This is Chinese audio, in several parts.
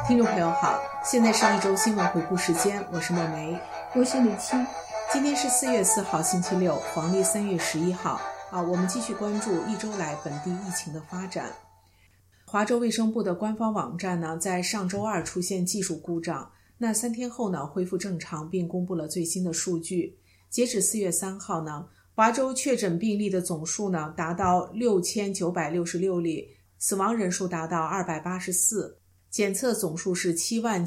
听众朋友好，现在是一周新闻回顾时间，我是孟梅， 我是李青。 今天是4月4号星期六，黄历3月11号我们继续关注一周来本地疫情的发展。华州卫生部的官方网站呢，在上周二出现技术故障，那3天后呢恢复正常，并公布了最新的数据。截止4月3号呢，华州确诊病例的总数呢达到6966例，死亡人数达到284，检测总数是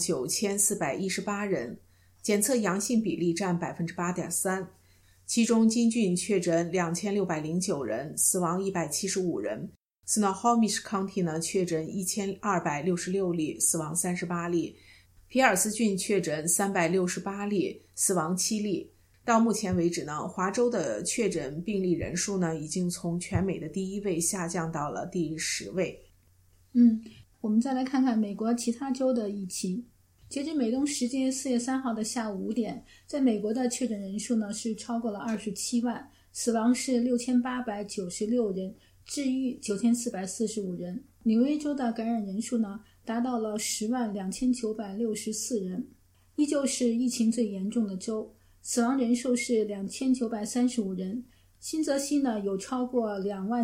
79418人，检测阳性比例占 8.3%， 其中金郡确诊2609人，死亡175人。Snohomish County 呢确诊1266例，死亡38例。皮尔斯郡确诊368例，死亡7例。到目前为止呢，华州的确诊病例人数呢已经从全美的第1位下降到了第10位。 我们再来看看美国其他州的疫情。截至美东时间4月3号的下午5点，在美国的确诊人数呢是超过了27万，死亡是6896人，治愈9445人。纽约州的感染人数呢达到了102964人，依旧是疫情最严重的州，死亡人数是2935人。新泽西呢有超过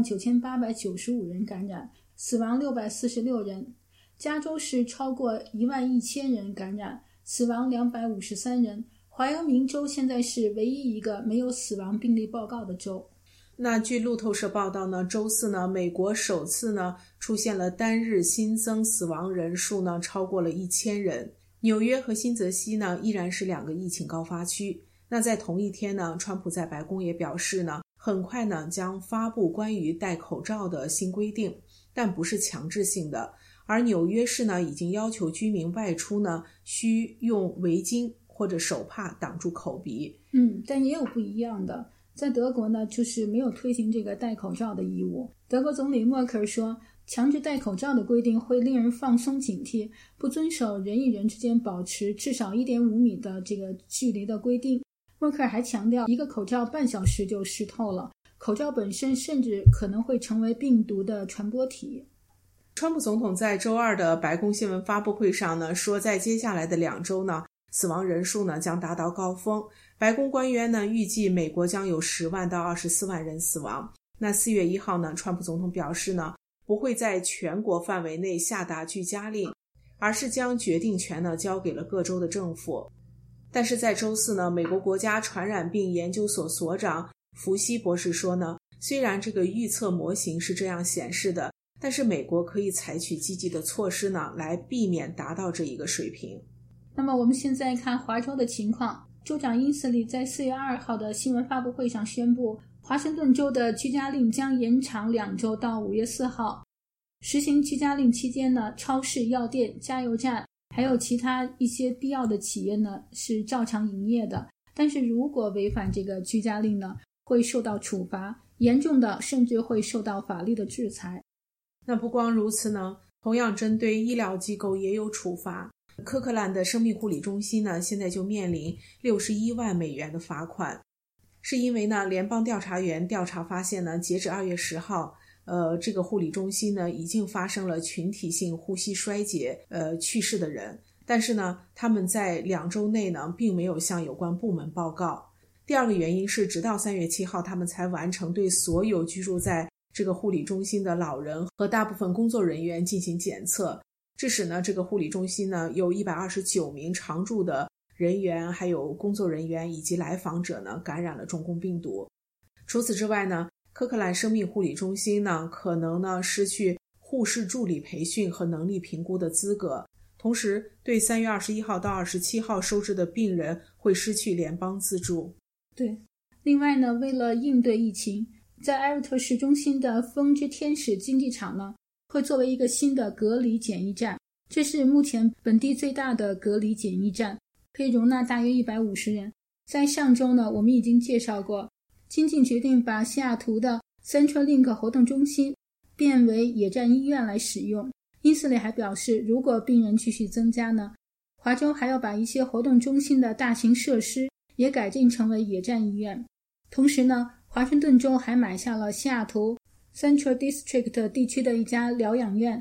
29895人感染，死亡646人。加州是超过11000人感染，死亡253人。怀俄明州现在是唯一一个没有死亡病例报告的州。 那据路透社报道呢，周四呢，美国首次呢出现了单日新增死亡人数呢超过了1000人。纽约和新泽西呢依然是2个疫情高发区。那在同一天呢，川普在白宫也表示呢，很快呢将发布关于戴口罩的新规定，但不是强制性的。而纽约市呢已经要求居民外出呢需用围巾或者手帕挡住口鼻。 但也有不一样的。在德国呢，就是没有推行这个戴口罩的义务。德国总理默克尔说，强制戴口罩的规定会令人放松警惕，不遵守人与人之间保持至少 1.5 米的这个距离的规定。默克尔还强调，一个口罩半小时就湿透了，口罩本身甚至可能会成为病毒的传播体。 川普总统在周二的白宫新闻发布会上呢说，在接下来的2周呢，死亡人数呢将达到高峰。白宫官员呢预计美国将有10万到24万人死亡。那4月1号呢，川普总统表示呢，不会在全国范围内下达居家令，而是将决定权呢交给了各州的政府。但是在周四呢，美国国家传染病研究所所长福西博士说呢，虽然这个预测模型是这样显示的，但是美国可以采取积极的措施呢，来避免达到这一个水平。 那么我们现在看华州的情况。州长因斯利在4月2号的新闻发布会上宣布，华盛顿州的居家令将延长2周到5月4号。实行居家令期间呢，超市、药店、加油站还有其他一些必要的企业呢是照常营业的，但是如果违反这个居家令呢，会受到处罚，严重的甚至会受到法律的制裁。 那不光如此呢，同样针对医疗机构也有处罚。科克兰的生命护理中心呢，现在就面临61万美元的罚款，是因为呢，联邦调查员调查发现呢，截止2月10号，这个护理中心呢已经发生了群体性呼吸衰竭去世的人，但是呢，他们在2周内呢，并没有向有关部门报告。第二个原因是，直到3月7号，他们才完成对所有居住在这个护理中心的老人和大部分工作人员进行检测。致使呢，这个护理中心呢有129名常驻的人员，还有工作人员以及来访者呢感染了中共病毒。除此之外呢，科克兰生命护理中心呢可能呢失去护士助理培训和能力评估的资格，同时对3月21号到27号收治的病人会失去联邦资助。 对，另外呢，为了应对疫情，在埃瑞特市中心的风之天使竞技场呢会作为一个新的隔离检疫站，这是目前本地最大的隔离检疫站，可以容纳大约150人。在上周呢，我们已经介绍过，经济决定把西雅图的 CenturyLink 活动中心变为野战医院来使用。因斯里还表示，如果病人继续增加呢，华州还要把一些活动中心的大型设施也改进成为野战医院。同时呢，华盛顿州还买下了西雅图 Central District 地区的一家疗养院，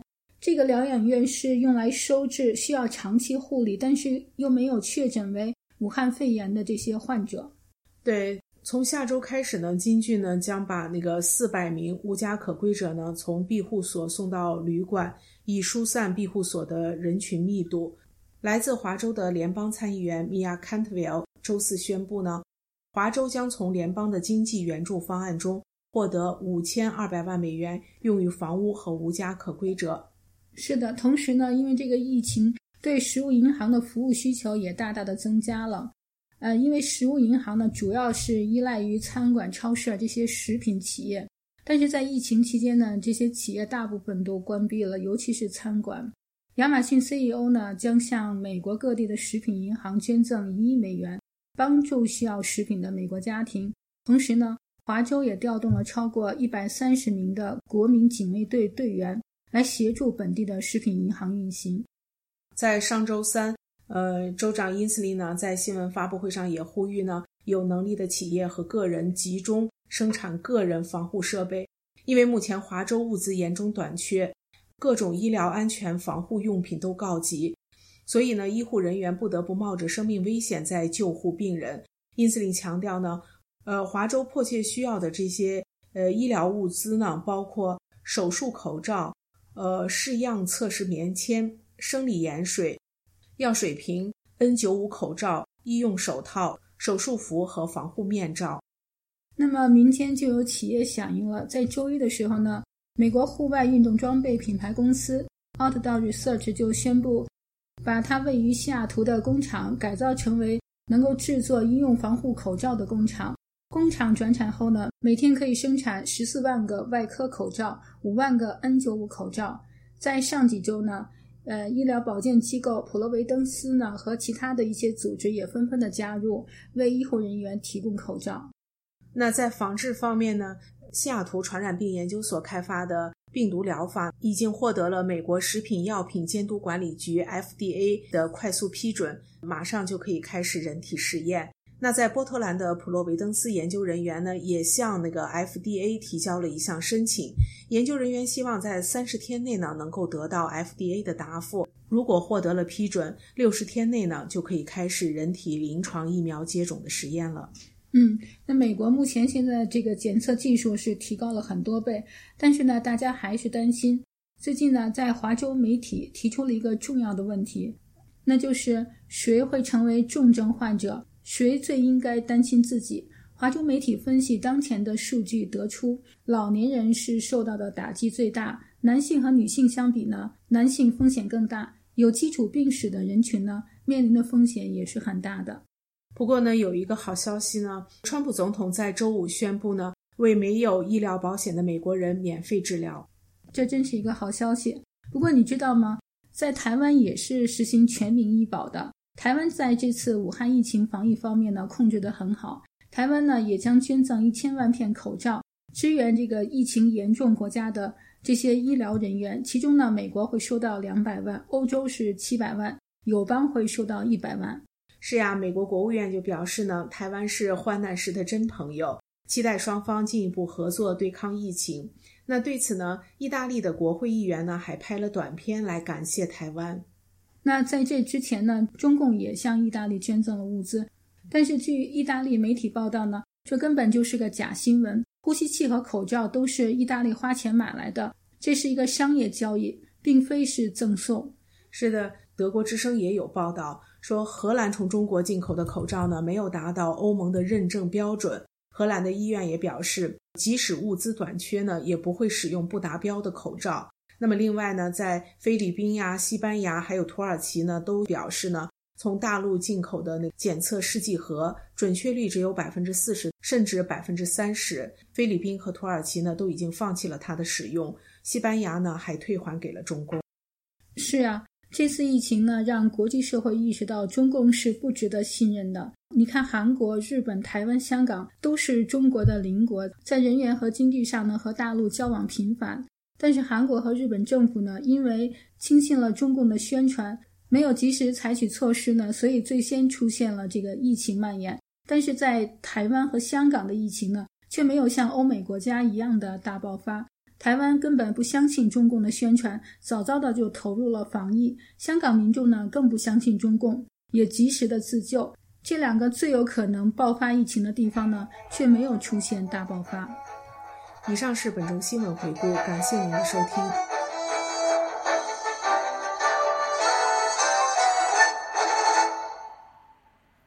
这个疗养院是用来收治需要长期护理，但是又没有确诊为武汉肺炎的这些患者。 对，从下周开始呢，金郡呢将把那个400名无家可归者呢从庇护所送到旅馆，以疏散庇护所的人群密度。来自华州的联邦参议员 Mia Cantwell 周四宣布呢，华州将从联邦的经济援助方案中获得5200万美元，用于房屋和无家可归者。 是的，同时呢，因为这个疫情对食物银行的服务需求也大大的增加了。因为食物银行呢主要是依赖于餐馆、超市这些食品企业，但是在疫情期间呢，这些企业大部分都关闭了，尤其是餐馆。亚马逊 CEO 呢将向美国各地的食品银行捐赠1亿美元，帮助需要食品的美国家庭。同时呢，华州也调动了超过130名的国民警卫队队员来协助本地的食品银行运行。 在上周三，州长因斯利呢在新闻发布会上也呼吁呢，有能力的企业和个人集中生产个人防护设备，因为目前华州物资严重短缺，各种医疗安全防护用品都告急，所以呢，医护人员不得不冒着生命危险在救护病人。因斯利强调呢，华州迫切需要的这些医疗物资呢，包括手术口罩、试样测试棉签、生理盐水、药水瓶、N95 口罩、医用手套、手术服和防护面罩。 那么明天就有企业响应了，在周一的时候呢，美国户外运动装备品牌公司 Outdoor Research 就宣布把它位于西雅图的工厂改造成为能够制作医用防护口罩的工厂。工厂转产后呢，每天可以生产14万个外科口罩、5万个 N95 口罩。在上几周呢，医疗保健机构普罗维登斯呢和其他的一些组织也纷纷的加入，为医护人员提供口罩。 那在防治方面呢，西雅图传染病研究所开发的病毒疗法已经获得了美国食品药品监督管理局 FDA 的快速批准，马上就可以开始人体实验。那在波特兰的普洛维登斯研究人员呢，也向那个 FDA 提交了一项申请，研究人员希望在30天内呢能够得到 FDA 的答复。如果获得了批准，60天内呢就可以开始人体临床疫苗接种的实验了。 那美国目前现在这个检测技术是提高了很多倍，但是呢，大家还是担心。最近呢，在华州媒体提出了一个重要的问题，那就是谁会成为重症患者，谁最应该担心自己。华州媒体分析当前的数据得出，老年人是受到的打击最大，男性和女性相比呢，男性风险更大，有基础病史的人群呢，面临的风险也是很大的。 不过呢，有一个好消息呢，川普总统在周五宣布呢，为没有医疗保险的美国人免费治疗。 这真是一个好消息。不过你知道吗？在台湾也是实行全民医保的。台湾在这次武汉疫情防疫方面呢，控制得很好。台湾呢，也将捐赠1000万片口罩，支援这个疫情严重国家的这些医疗人员。其中呢，美国会收到200万，欧洲是700万，友邦会收到100万。 是呀，美国国务院就表示呢，台湾是患难时的真朋友，期待双方进一步合作对抗疫情。那对此呢，意大利的国会议员呢还拍了短片来感谢台湾。 那在这之前呢，中共也向意大利捐赠了物资，但是据意大利媒体报道呢，这根本就是个假新闻。呼吸器和口罩都是意大利花钱买来的，这是一个商业交易，并非是赠送。 是的，德国之声也有报道说，荷兰从中国进口的口罩呢没有达到欧盟的认证标准。荷兰的医院也表示，即使物资短缺呢，也不会使用不达标的口罩。那么另外呢，在菲律宾呀、西班牙还有土耳其呢，都表示呢，从大陆进口的检测试剂盒准确率只有 40%甚至 30%。菲律宾和土耳其呢都已经放弃了它的使用，西班牙呢还退还给了中共。 是啊，这次疫情呢，让国际社会意识到中共是不值得信任的。你看韩国、日本、台湾、香港都是中国的邻国，在人员和经济上呢和大陆交往频繁。但是韩国和日本政府呢，因为轻信了中共的宣传，没有及时采取措施呢，所以最先出现了这个疫情蔓延。但是在台湾和香港的疫情呢，却没有像欧美国家一样的大爆发。 台湾根本不相信中共的宣传，早早的就投入了防疫。香港民众呢更不相信中共，也及时的自救。这两个最有可能爆发疫情的地方呢，却没有出现大爆发。 以上是本周新闻回顾，感谢您的收听。